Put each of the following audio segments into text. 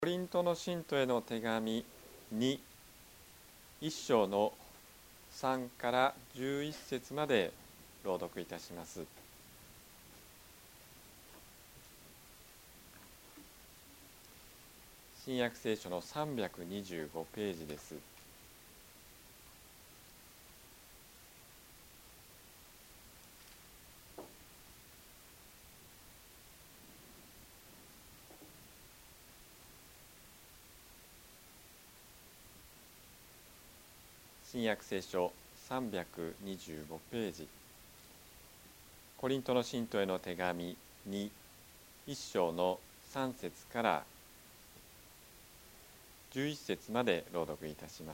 コリントの信徒への手紙2、1章の3から11節まで朗読いたします。新約聖書の325ページです。新約聖書325ページ、コリントの信徒への手紙2、1章の3節から11節まで朗読いたします。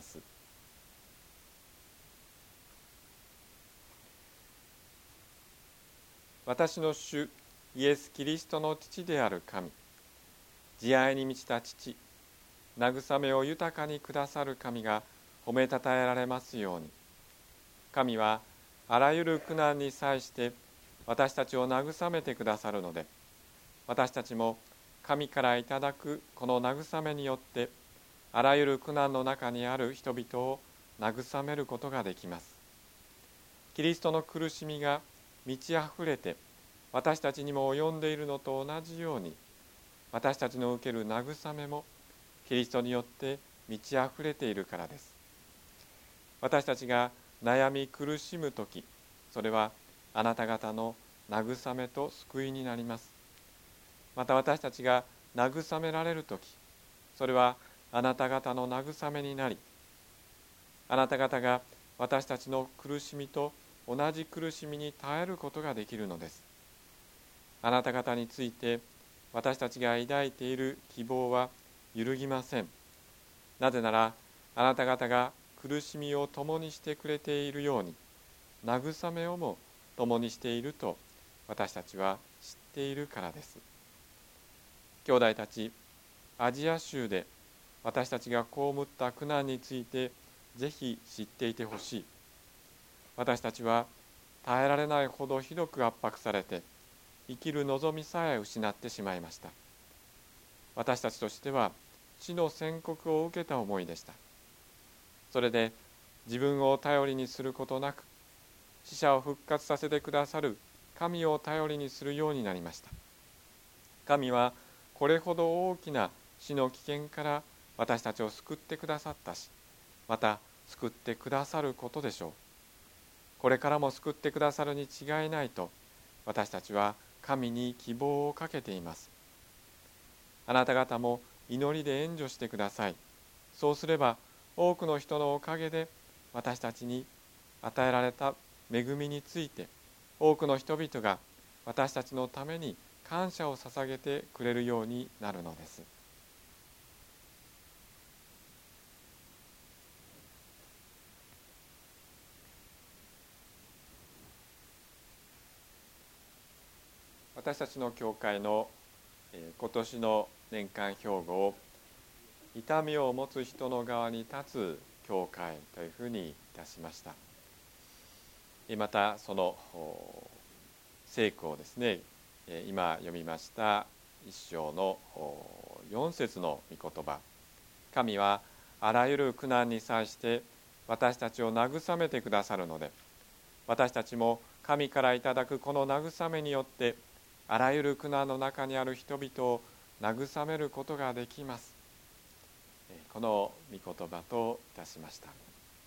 私の主イエス・キリストの父である神、慈愛に満ちた父、慰めを豊かにくださる神が褒めたたえられますように。神はあらゆる苦難に際して私たちを慰めてくださるので、私たちも神からいただくこの慰めによってあらゆる苦難の中にある人々を慰めることができます。キリストの苦しみが満ち溢れて私たちにも及んでいるのと同じように、私たちの受ける慰めもキリストによって満ち溢れているからです。私たちが悩み苦しむとき、それはあなた方の慰めと救いになります。また私たちが慰められるとき、それはあなた方の慰めになり、あなた方が私たちの苦しみと同じ苦しみに耐えることができるのです。あなた方について私たちが抱いている希望は揺るぎません。なぜなら、あなた方が苦しみを共にしてくれているように、慰めをも共にしていると私たちは知っているからです。兄弟たち、アジア州で私たちが被った苦難についてぜひ知っていてほしい。私たちは耐えられないほどひどく圧迫されて、生きる望みさえ失ってしまいました。私たちとしては死の宣告を受けた思いでした。それで自分を頼りにすることなく、死者を復活させてくださる神を頼りにするようになりました。神はこれほど大きな死の危険から私たちを救ってくださったし、また救ってくださることでしょう。これからも救ってくださるに違いないと私たちは神に希望をかけています。あなた方も祈りで援助してください。そうすれば多くの人のおかげで私たちに与えられた恵みについて多くの人々が私たちのために感謝を捧げてくれるようになるのです。私たちの教会の今年の年間標語を、痛みを持つ人の側に立つ教会というふうにいたしました。またその聖句をですね、今読みました一章の4節の御言葉、神はあらゆる苦難に際して私たちを慰めてくださるので、私たちも神からいただくこの慰めによってあらゆる苦難の中にある人々を慰めることができます。この御言葉といたしました。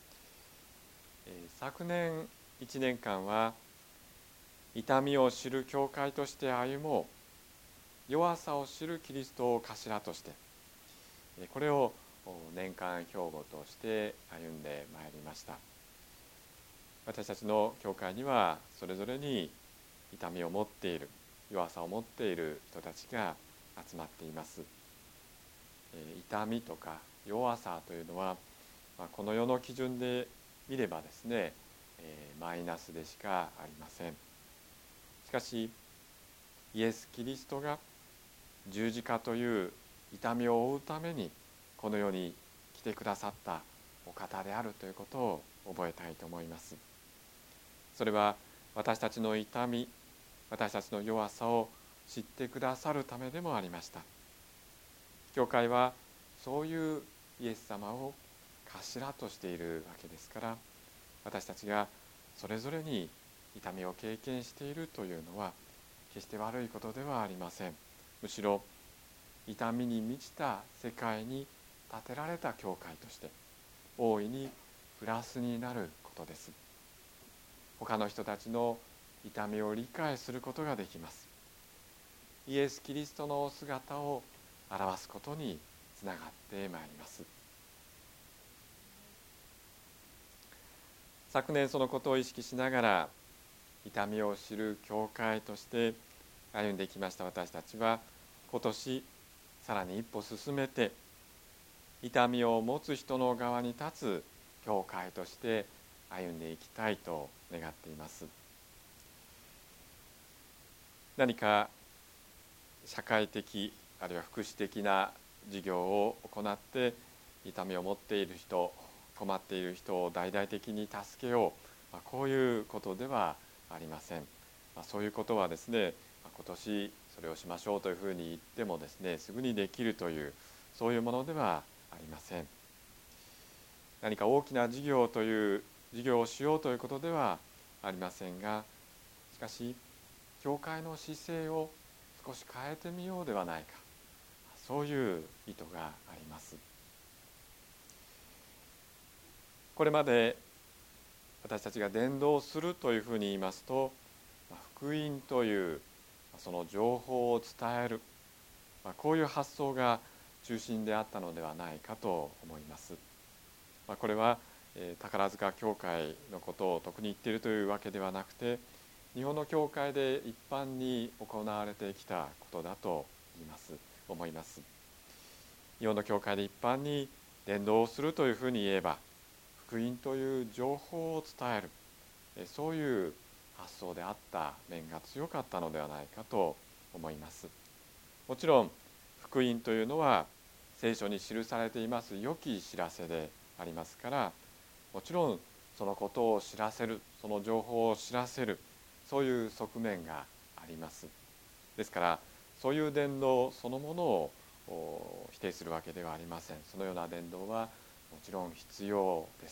昨年1年間は痛みを知る教会として歩もう、弱さを知るキリストを頭として、これを年間標語として歩んでまいりました。私たちの教会にはそれぞれに痛みを持っている、弱さを持っている人たちが集まっています。痛みとか弱さというのは、この世の基準で見ればですね、マイナスでしかありません。しかしイエス・キリストが十字架という痛みを負うためにこの世に来てくださったお方であるということを覚えたいと思います。それは私たちの痛み、私たちの弱さを知ってくださるためでもありました。 教会はそういうイエス様を頭としているわけですから、私たちがそれぞれに痛みを経験しているというのは決して悪いことではありません。むしろ痛みに満ちた世界に建てられた教会として大いにプラスになることです。他の人たちの痛みを理解することができます。イエス・キリストのお姿を表すことにつながってまいります。昨年そのことを意識しながら痛みを知る教会として歩んできました私たちは、今年さらに一歩進めて痛みを持つ人の側に立つ教会として歩んでいきたいと願っています。何か社会的あるいは福祉的な事業を行って痛みを持っている人、困っている人を大々的に助けよう、こういうことではありません。そういうことはですね、今年それをしましょうというふうに言ってもですね、すぐにできるというそういうものではありません。何か大きな事業をしようということではありませんが、しかし教会の姿勢を少し変えてみようではないか、そういう意図があります。これまで私たちが伝道するというふうに言いますと、福音というその情報を伝える、こういう発想が中心であったのではないかと思います。これは宝塚教会のことを特に言っているというわけではなくて、日本の教会で一般に行われてきたことだと思います。日本の教会で一般に伝道をするというふうに言えば、福音という情報を伝える、そういう発想であった面が強かったのではないかと思います。もちろん福音というのは聖書に記されています良き知らせでありますから、もちろんそのことを知らせる、その情報を知らせる、そういう側面があります。ですからそういう伝道そのものを否定するわけではありません。そのような伝道はもちろん必要です。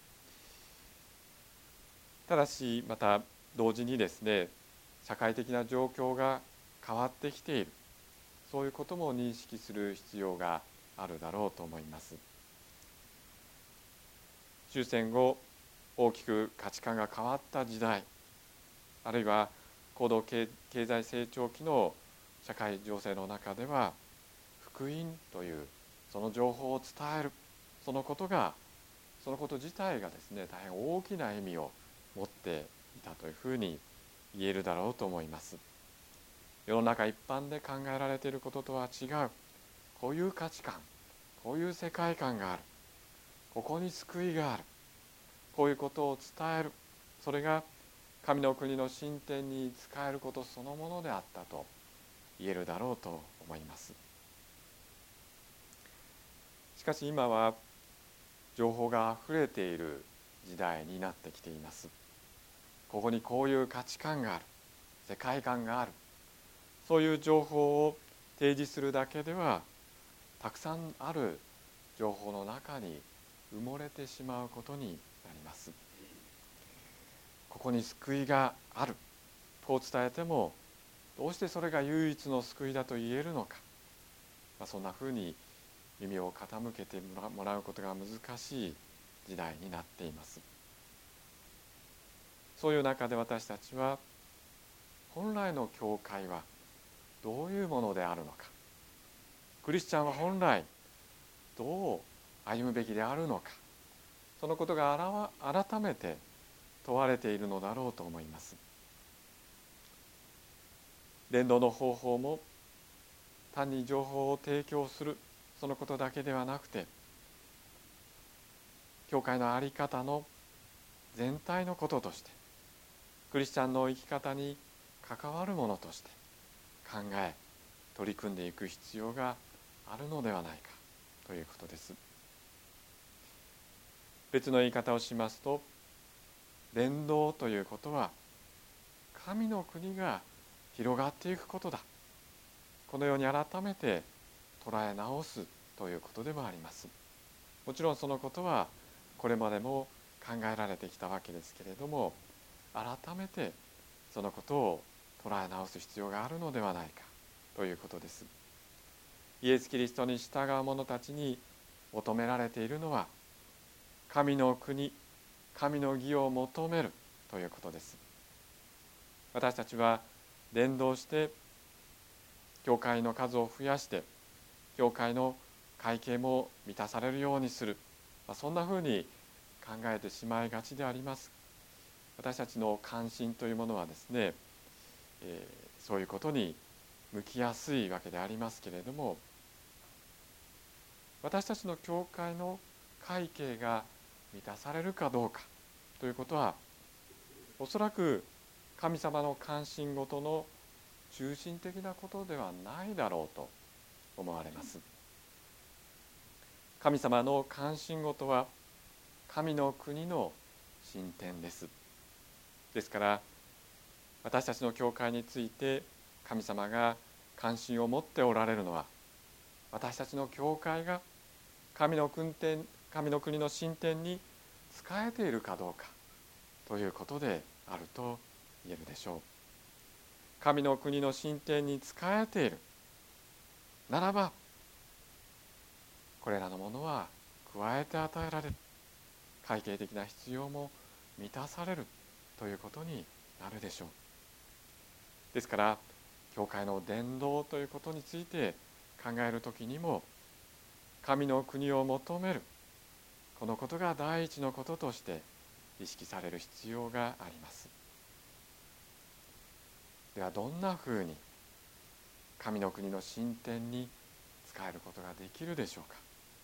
ただしまた同時にですね、社会的な状況が変わってきている、そういうことも認識する必要があるだろうと思います。終戦後大きく価値観が変わった時代、あるいは高度経済成長期の社会情勢の中では、福音というその情報を伝える、そのこと自体がですね、大変大きな意味を持っていたというふうに言えるだろうと思います。世の中一般で考えられていることとは違う、こういう価値観、こういう世界観がある、ここに救いがある、こういうことを伝える、それが神の国の進展に使えることそのものであったと言えるだろうと思います。しかし今は情報があふれている時代になってきています。ここにこういう価値観がある、世界観がある、そういう情報を提示するだけでは、たくさんある情報の中に埋もれてしまうことになります。ここに救いがある、こう伝えてもどうしてそれが唯一の救いだと言えるのか、そんなふうに耳を傾けてもらうことが難しい時代になっています。そういう中で私たちは、本来の教会はどういうものであるのか、クリスチャンは本来どう歩むべきであるのか、そのことが改めて問われているのだろうと思います。伝道の方法も単に情報を提供する、そのことだけではなくて、教会の在り方の全体のこととして、クリスチャンの生き方に関わるものとして考え取り組んでいく必要があるのではないかということです。別の言い方をしますと、伝道ということは神の国が広がっていくことだ、このように改めて捉え直すということでもあります。もちろんそのことはこれまでも考えられてきたわけですけれども、改めてそのことを捉え直す必要があるのではないかということです。イエス・キリストに従う者たちに求められているのは、神の国、神の義を求めるということです。私たちは伝道して教会の数を増やして、教会の会計も満たされるようにする、そんなふうに考えてしまいがちであります。私たちの関心というものはですね、そういうことに向きやすいわけでありますけれども、私たちの教会の会計が満たされるかどうかということは、おそらく神様の関心事の中心的なことではないだろうと思われます。神様の関心事は神の国の進展です。ですから私たちの教会について神様が関心を持っておられるのは、私たちの教会が神の国の進展に仕えているかどうかということであると言えるでしょう。神の国の進展に仕えているならば、これらのものは加えて与えられる、会計的な必要も満たされるということになるでしょう。ですから教会の伝道ということについて考えるときにも、神の国を求める、このことが第一のこととして意識される必要があります。ではどんなふうに神の国の進展に使えることができるでしょうか。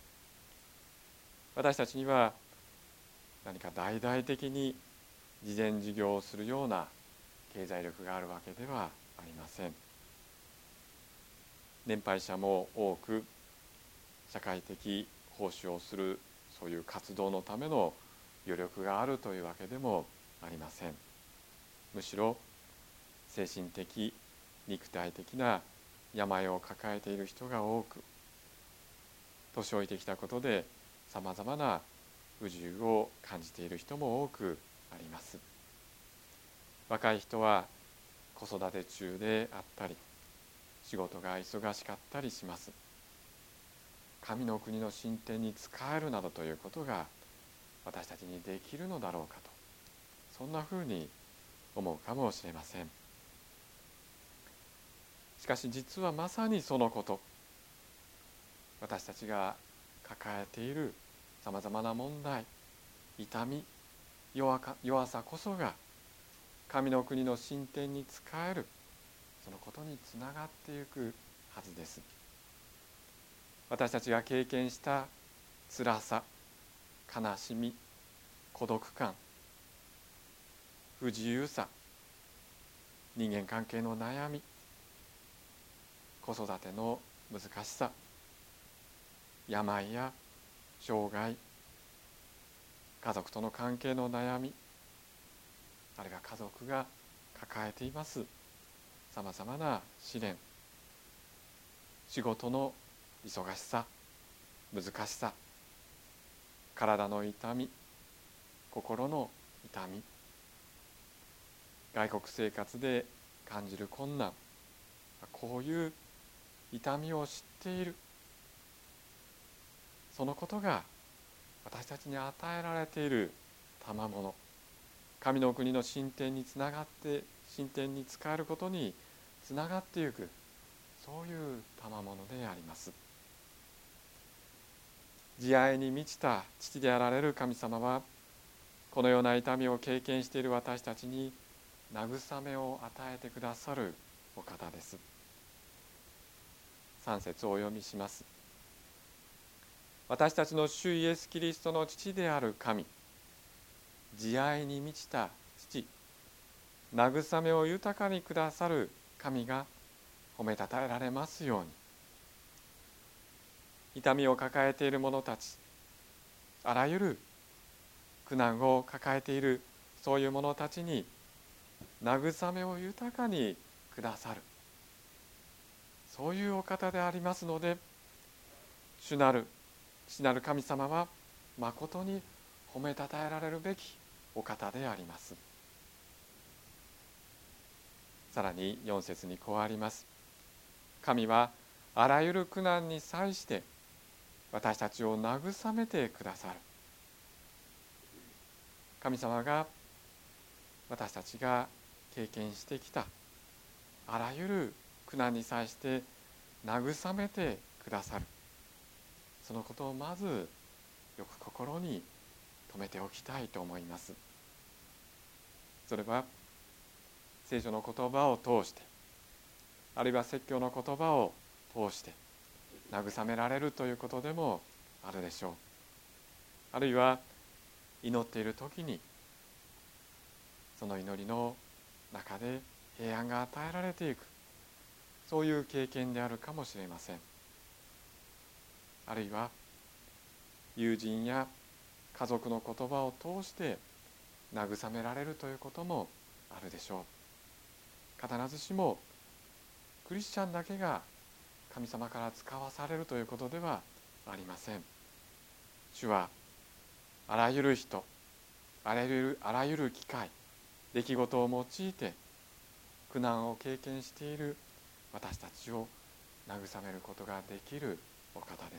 私たちには何か大々的に慈善事業をするような経済力があるわけではありません。年配者も多く社会的奉仕をする、そういう活動のための余力があるというわけでもありません。むしろ精神的、肉体的な病を抱えている人が多く、年老いてきたことでさまざまな不自由を感じている人も多くあります。若い人は子育て中であったり、仕事が忙しかったりします。神の国の進展に仕えるなどということが私たちにできるのだろうかと、そんなふうに思うかもしれません。しかし実はまさにそのこと、私たちが抱えているさまざまな問題、痛み、弱さこそが神の国の進展に仕える、そのことにつながっていくはずです。私たちが経験した辛さ、悲しみ、孤独感、不自由さ、人間関係の悩み、子育ての難しさ、病や障害、家族との関係の悩み、あるいは家族が抱えていますさまざまな試練、仕事の忙しさ、難しさ、体の痛み、心の痛み、外国生活で感じる困難、こういう痛みを知っている、そのことが私たちに与えられている賜物、神の国の進展につながって、進展に使えることにつながっていく、そういう賜物であります。慈愛に満ちた父であられる神様は、このような痛みを経験している私たちに慰めを与えてくださるお方です。3節をお読みします。私たちの主イエス・キリストの父である神、慈愛に満ちた父、慰めを豊かにくださる神が褒めたたえられますように。痛みを抱えている者たち、あらゆる苦難を抱えているそういう者たちに慰めを豊かにくださる、そういうお方でありますので、 主なる父なる神様はまことに褒めたたえられるべきお方であります。さらに4節にこうあります。神はあらゆる苦難に際して私たちを慰めてくださる。神様が私たちが経験してきたあらゆる苦難に際して慰めてくださる。そのことをまずよく心に留めておきたいと思います。それは聖書の言葉を通して、あるいは説教の言葉を通して慰められるということでもあるでしょう。あるいは祈っている時にその祈りの中で平安が与えられていく、そういう経験であるかもしれません。あるいは友人や家族の言葉を通して慰められるということもあるでしょう。必ずしもクリスチャンだけが神様から使わされるということではありません。主はあらゆる人、あらゆる機会、出来事を用いて苦難を経験している私たちを慰めることができるお方です。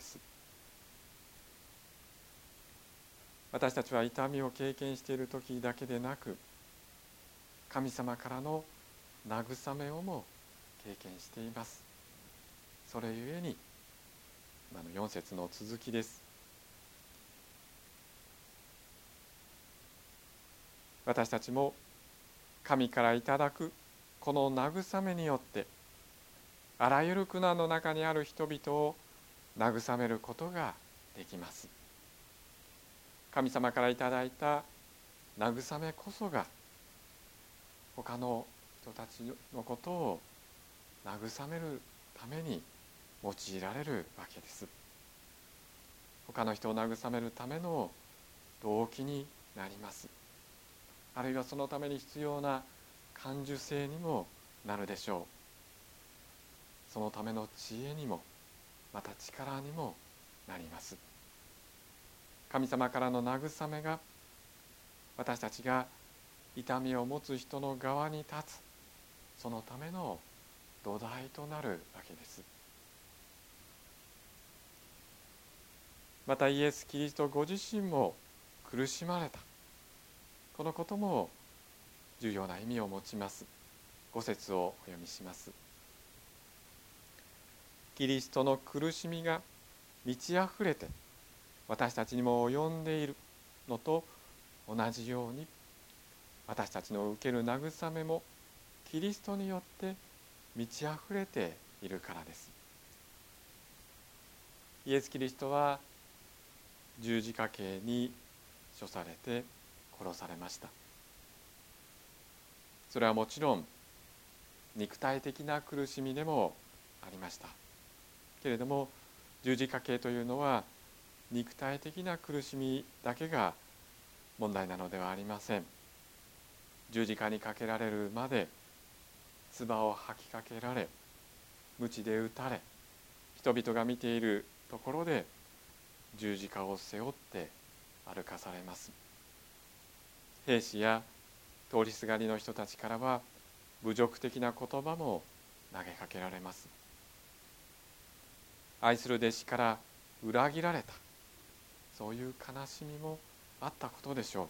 私たちは痛みを経験している時だけでなく、神様からの慰めをも経験しています。それゆえに4節の続きです。私たちも神からいただくこの慰めによってあらゆる苦難の中にある人々を慰めることができます。神様からいただいた慰めこそが他の人たちのことを慰めるために用いられるわけです。他の人を慰めるための動機になります。あるいはそのために必要な感受性にもなるでしょう。そのための知恵にもまた力にもなります。神様からの慰めが私たちが痛みを持つ人の側に立つ、そのための土台となるわけです。またイエス・キリストご自身も苦しまれた、このことも重要な意味を持ちます。5節をお読みします。キリストの苦しみが満ち溢れて私たちにも及んでいるのと同じように、私たちの受ける慰めもキリストによって満ち溢れているからです。イエス・キリストは十字架刑に処されて殺されました。それはもちろん肉体的な苦しみでもありましたけれども、十字架刑というのは肉体的な苦しみだけが問題なのではありません。十字架にかけられるまで唾を吐きかけられ、鞭で打たれ、人々が見ているところで十字架を背負って歩かされます。兵士や通りすがりの人たちからは侮辱的な言葉も投げかけられます。愛する弟子から裏切られた、そういう悲しみもあったことでしょ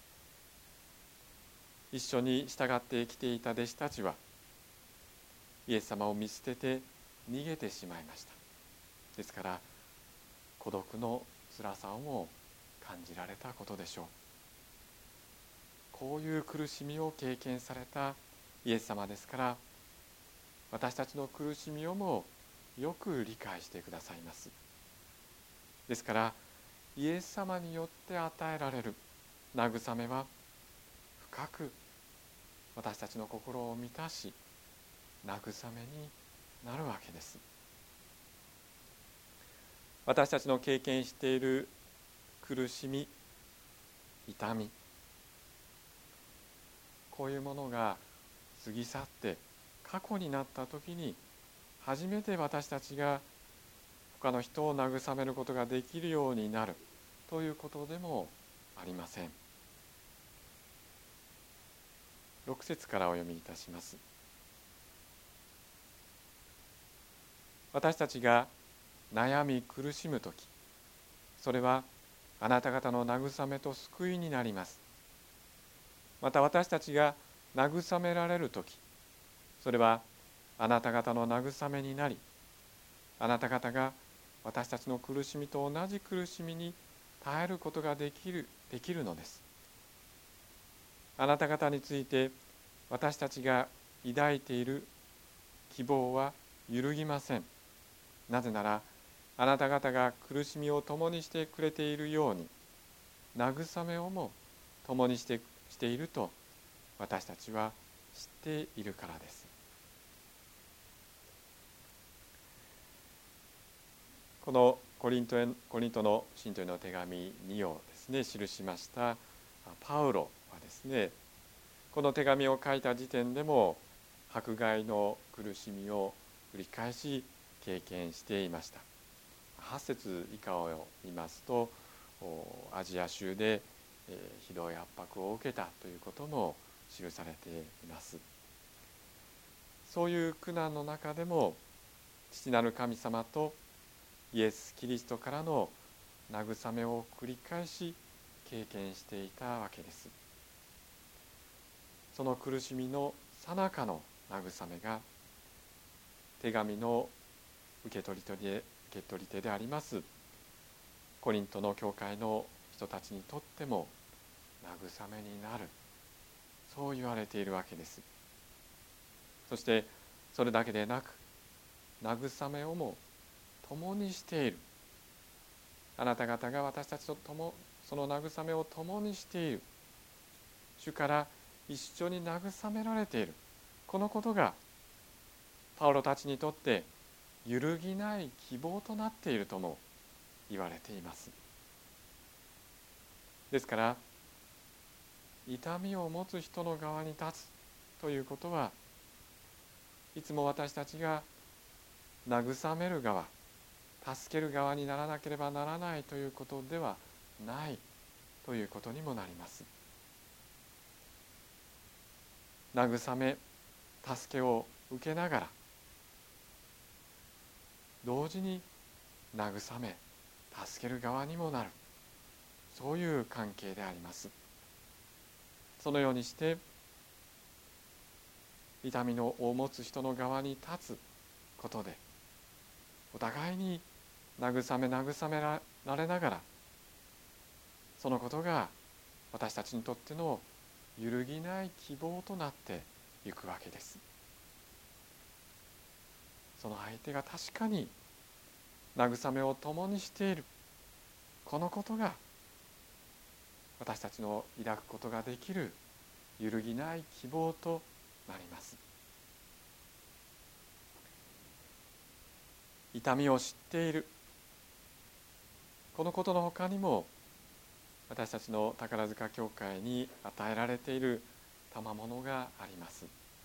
う。一緒に従って生きていた弟子たちはイエス様を見捨てて逃げてしまいました。ですから孤独の辛さをも感じられたことでしょう。こういう苦しみを経験されたイエス様ですから、私たちの苦しみをもよく理解してくださいます。ですからイエス様によって与えられる慰めは深く私たちの心を満たし、慰めになるわけです。私たちの経験している苦しみ、痛み、こういうものが過ぎ去って過去になった時に、初めて私たちが他の人を慰めることができるようになるということでもありません。6節からお読みいたします。私たちが悩み苦しむとき、それはあなた方の慰めと救いになります。また私たちが慰められるとき、それはあなた方の慰めになり、あなた方が私たちの苦しみと同じ苦しみに耐えることができるのです。あなた方について私たちが抱いている希望は揺るぎません。なぜなら、あなた方が苦しみを共にしてくれているように、慰めをも共にしていると私たちは知っているからです。このコリントの信徒への手紙2をですね記しましたパウロはですね、この手紙を書いた時点でも迫害の苦しみを繰り返し経験していました。8節以下を見ますと、アジア州でひどい圧迫を受けたということも記されています。そういう苦難の中でも父なる神様とイエス・キリストからの慰めを繰り返し経験していたわけです。その苦しみの最中の慰めが手紙の受け取り手でありますコリントの教会の人たちにとっても慰めになる、そう言われているわけです。そしてそれだけでなく、慰めをも共にしている、あなた方が私たちとその慰めを共にしている、主から一緒に慰められている、このことがパウロたちにとって揺るぎない希望となっているとも言われています。ですから痛みを持つ人の側に立つということは、いつも私たちが慰める側、助ける側にならなければならないということではないということにもなります。慰め、助けを受けながら、同時に慰め、助ける側にもなる、そういう関係であります。そのようにして痛みを持つ人の側に立つことで、お互いに慰められながら、そのことが私たちにとっての揺るぎない希望となっていくわけです。その相手が確かに慰めを共にしている、このことが私たちの抱くことができる揺るぎない希望となります。痛みを知っている、このことの他にも私たちの宝塚教会に与えられている賜物があります。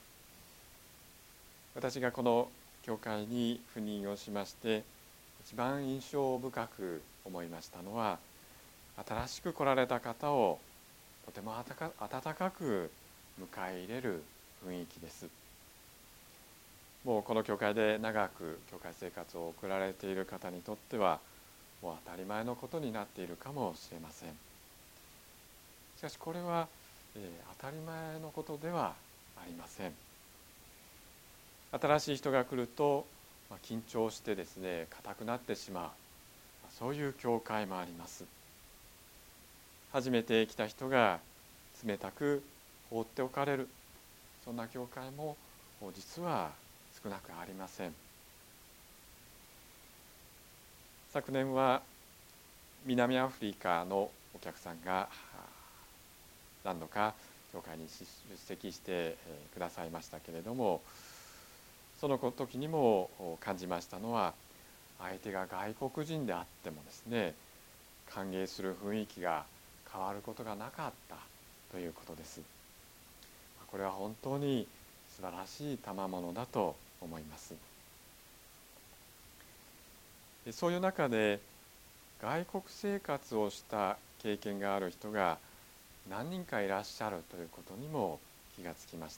私がこの教会に赴任をしまして一番印象深く思いましたのは、新しく来られた方をとても温かく迎え入れる雰囲気です。もうこの教会で長く教会生活を送られている方にとってはもう当たり前のことになっているかもしれません。しかしこれは、当たり前のことではありません。新しい人が来ると、緊張してですね、硬くなってしまう、そういう教会もあります。初めて来た人が冷たく放っておかれる、そんな教会も実は少なくありません。昨年は南アフリカのお客さんが何度か教会に出席してくださいましたけれども、その時にも感じましたのは、相手が外国人であってもですね、歓迎する雰囲気が変わることがなかったということです。これは本当に素晴らしい賜物だと思います。 そういう中で外国生活をした経験がある人が何人かいらっしゃるということにも気がつきました。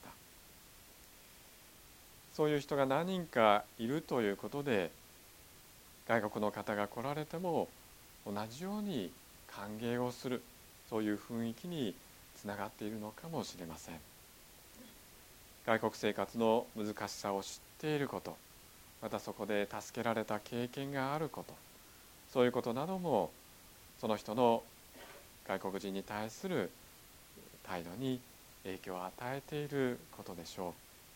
そういう人が何人かいるということで、外国の方が来られても同じように歓迎をする、そういう雰囲気につながっているのかもしれません。外国生活の難しさを知っていること、またそこで助けられた経験があること、そういうことなどもその人の外国人に対する態度に影響を与えていることでしょう。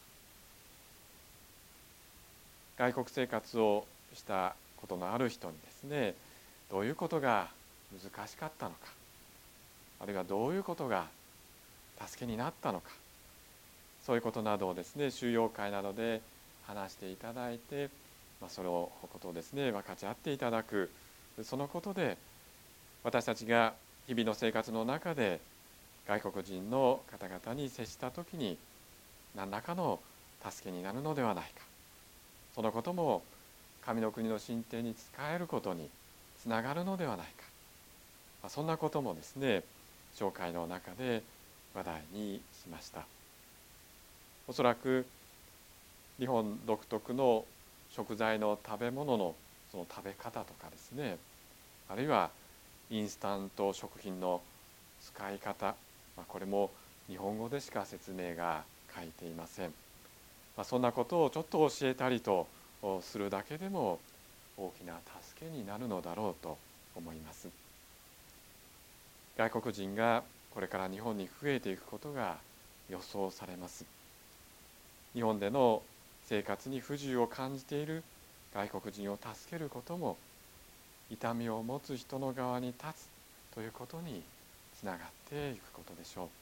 外国生活をしたことのある人にですね、どういうことが難しかったのか、あるいはどういうことが助けになったのか、そういうことなどをですね、修養会などで話していただいて、そのことをですね分かち合っていただく。そのことで私たちが日々の生活の中で外国人の方々に接したときに何らかの助けになるのではないか、そのことも神の国の進展に仕えることにつながるのではないか、そんなこともですね紹介の中で話題にしました。おそらく日本独特の食材の食べ物のその食べ方とかですね、あるいはインスタント食品の使い方、これも日本語でしか説明が書いていません。そんなことをちょっと教えたりとするだけでも大きな助けになるのだろうと思います。外国人がこれから日本に増えていくことが予想されます。日本での生活に不自由を感じている外国人を助けることも、痛みを持つ人の側に立つということにつながっていくことでしょう。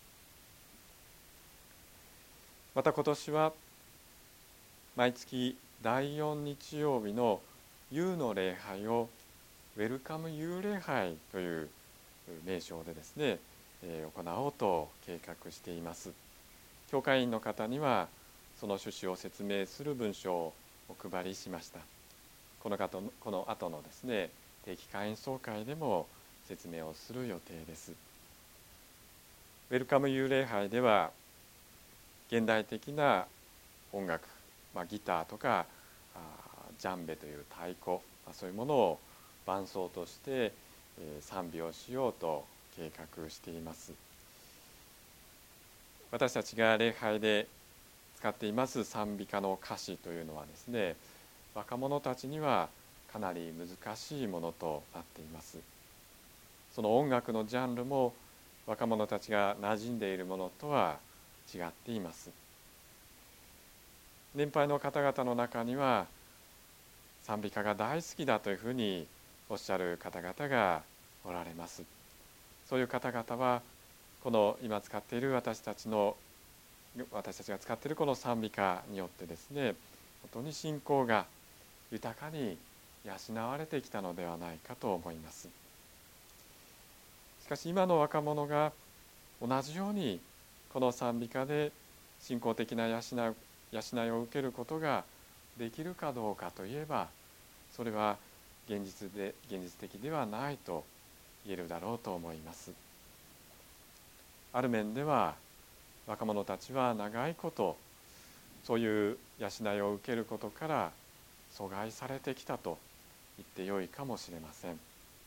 また今年は毎月第4日曜日の夕の礼拝をウェルカム夕礼拝という名称でですね、行おうと計画しています。教会員の方にはその趣旨を説明する文書をお配りしました。この後のですね、定期会員総会でも説明をする予定です。ウェルカム夕礼拝では現代的な音楽、ギターとかジャンベという太鼓、そういうものを伴奏として賛美をしようと計画しています。私たちが礼拝で使っています賛美歌の歌詞というのはですね、若者たちにはかなり難しいものとなっています。その音楽のジャンルも若者たちが馴染んでいるものとは違っています。年配の方々の中には賛美歌が大好きだというふうにおっしゃる方々がおられます。そういう方々はこの今使っている私たちが使っているこの賛美歌によってですね、本当に信仰が豊かに養われてきたのではないかと思います。しかし今の若者が同じようにこの賛美歌で信仰的な養いを受けることができるかどうかといえば、それは現実的ではないと言えるだろうと思います。ある面では若者たちは長いことそういう養いを受けることから阻害されてきたと言ってよいかもしれません。ウ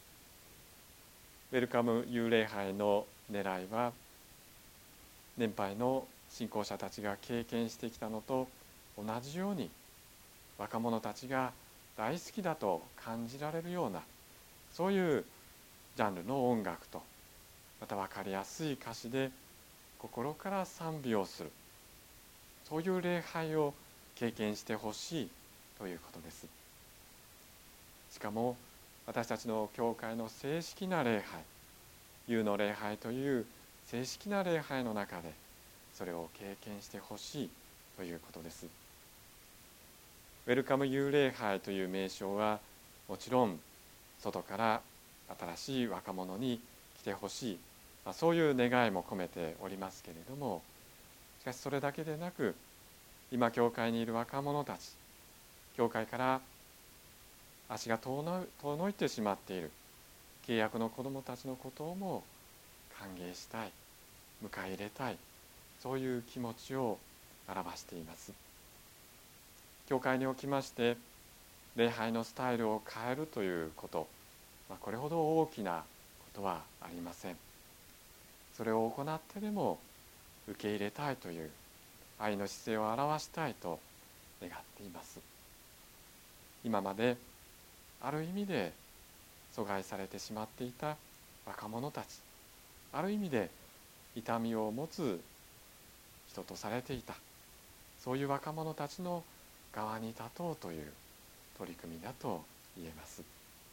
ェルカム夕礼拝の狙いは、年配の信仰者たちが経験してきたのと同じように若者たちが大好きだと感じられるような、そういうジャンルの音楽と、また分かりやすい歌詞で心から賛美をする、そういう礼拝を経験してほしいということです。しかも私たちの教会の正式な礼拝、夕の礼拝という正式な礼拝の中でそれを経験してほしいということです。ウェルカム夕礼拝という名称はもちろん外から新しい若者に来てほしい、そういう願いも込めておりますけれども、しかしそれだけでなく、今教会にいる若者たち、教会から足が遠のいてしまっている契約の子どもたちのことをも歓迎したい、迎え入れたい、そういう気持ちを表しています。教会におきまして礼拝のスタイルを変えるということ、これほど大きなことはありません。それを行ってでも受け入れたいという愛の姿勢を表したいと願っています。今まである意味で阻害されてしまっていた若者たち、ある意味で痛みを持つ人とされていた、そういう若者たちの側に立とうという取り組みだと言えます。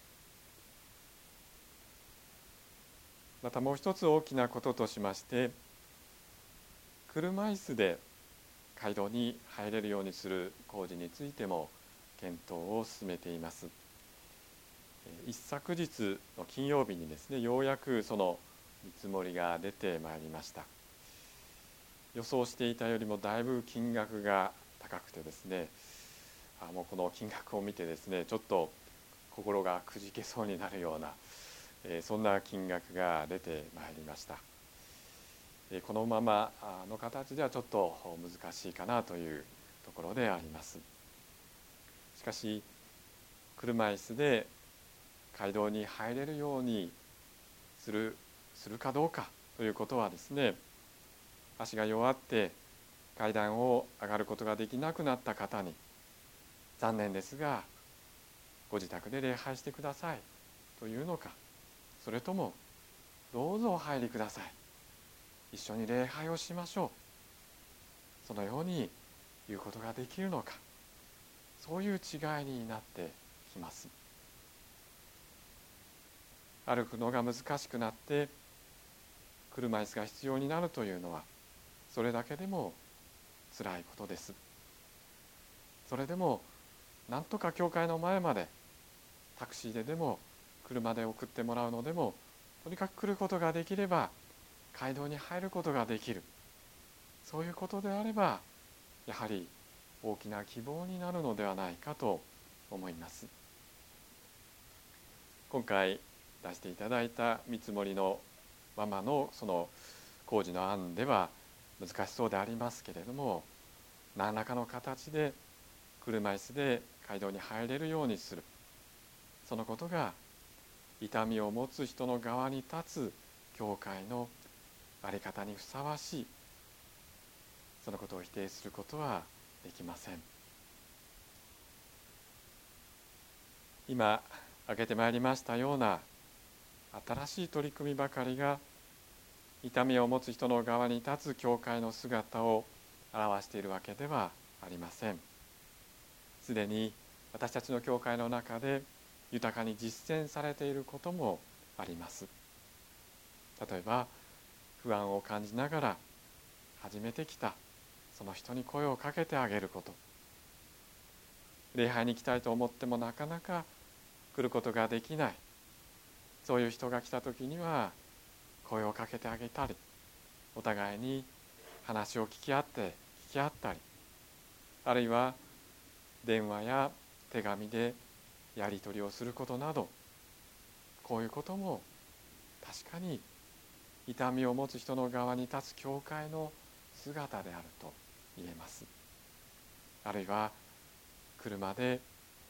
またもう一つ大きなこととしまして、車椅子で街道に入れるようにする工事についても検討を進めています。一昨日の金曜日にですね、ようやくその見積もりが出てまいりました。予想していたよりもだいぶ金額が高くてですね、もうこの金額を見てですね、ちょっと心がくじけそうになるような、そんな金額が出てまいりました。このままの形ではちょっと難しいかなというところであります。しかし車椅子で街道に入れるようにするかどうかということはですね、足が弱って階段を上がることができなくなった方に、残念ですがご自宅で礼拝してくださいというのか、それともどうぞお入りください、一緒に礼拝をしましょう、そのように言うことができるのか、そういう違いになってきます。歩くのが難しくなって車椅子が必要になるというのは、それだけでも辛いことです。それでもなんとか教会の前までタクシーででも車で送ってもらうのでも、とにかく来ることができれば街道に入ることができる、そういうことであればやはり大きな希望になるのではないかと思います。今回出していただいた見積もりのままのその工事の案では難しそうでありますけれども、何らかの形で車椅子で街道に入れるようにする、そのことが痛みを持つ人の側に立つ教会の在り方にふさわしい、そのことを否定することはできません。今挙げてまいりましたような新しい取り組みばかりが痛みを持つ人の側に立つ教会の姿を表しているわけではありません。すでに私たちの教会の中で豊かに実践されていることもあります。例えば不安を感じながら初めて来たその人に声をかけてあげること、礼拝に行きたいと思ってもなかなか来ることができない、そういう人が来た時には声をかけてあげたり、お互いに話を聞き合ったり、あるいは電話や手紙でやり取りをすることなど、こういうことも確かに痛みを持つ人の側に立つ教会の姿であると言えます。あるいは車で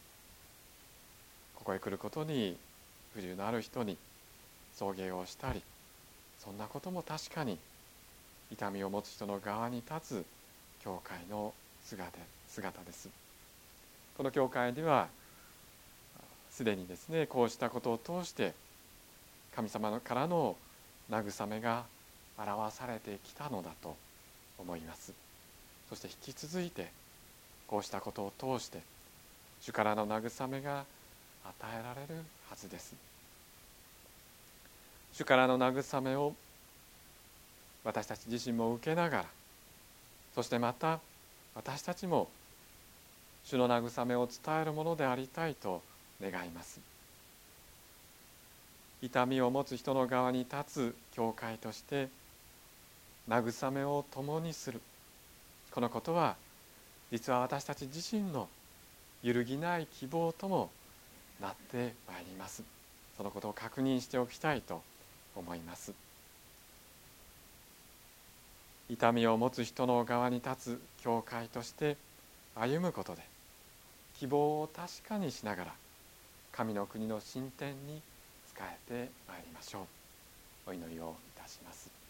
ここへ来ることに不自由のある人に送迎をしたり、そんなことも確かに痛みを持つ人の側に立つ教会の姿です。この教会ではすでにですね、こうしたことを通して神様からの慰めが表されてきたのだと思います。そして引き続いてこうしたことを通して主からの慰めが与えられるはずです。主からの慰めを私たち自身も受けながら、そしてまた私たちも主の慰めを伝えるものでありたいと願います。痛みを持つ人の側に立つ教会として慰めを共にする、このことは実は私たち自身の揺るぎない希望ともなってまいります。そのことを確認しておきたいと思います。痛みを持つ人の側に立つ教会として歩むことで、希望を確かにしながら神の国の進展に仕えてまいりましょう。お祈りをいたします。